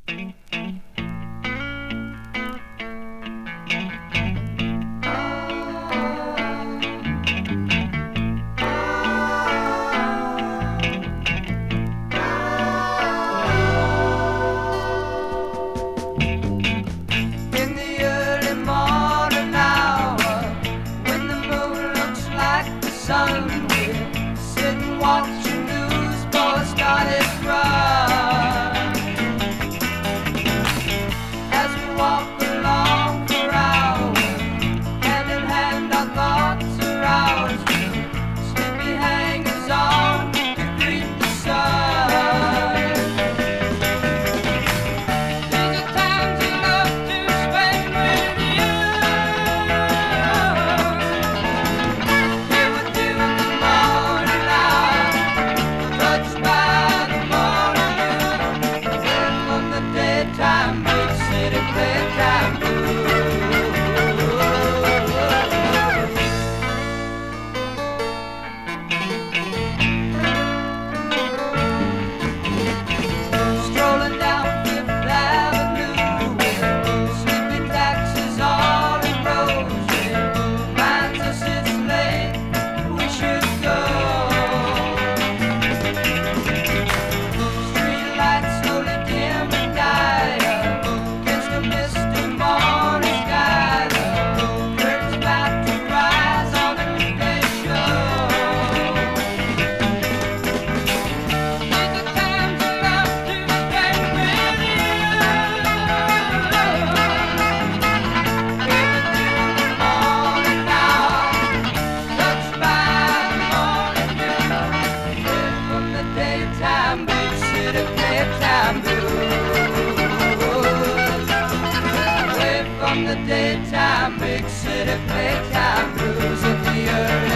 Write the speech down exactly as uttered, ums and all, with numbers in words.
Sun, we're sitting watching newsboys started run. As we walk along for hours, hand in hand our thoughts aroused, sleepy hangers on to greet the sun. These are times you love to spend with you. Time, big city playtime strolling down Fifth Avenue with sleepy taxis all in rows. It reminds us it's late, we should go. Street lights slowly dim and die against the misty morning sky. The curtain's about to rise on a midday show. These are times I love to spend with you. Everything in the morning now, touched by the morning dew. Live from the daytime, big city playtime blues. Away from the daytime, big city playtime blues in the early